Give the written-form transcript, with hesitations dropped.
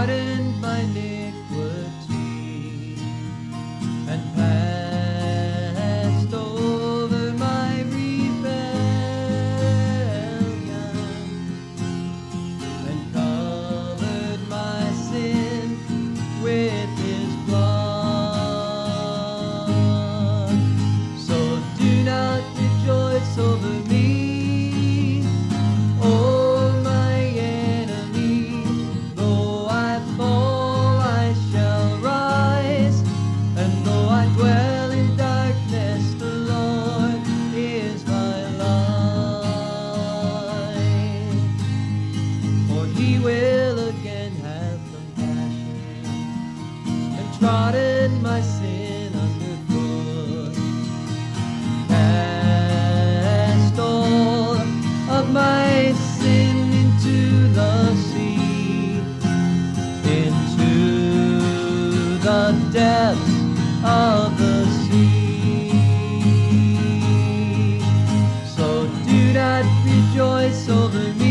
pardoned my iniquity and passed over my rebellion and covered my sin with his blood. So do not rejoice over me, oh my enemy. Though I fall, I shall rise, and though I dwell in darkness, the Lord is my light. For he will again have compassion and trodden my sin underfoot, cast all of my sin into the sea, into the depths of the sea. So do not rejoice over me,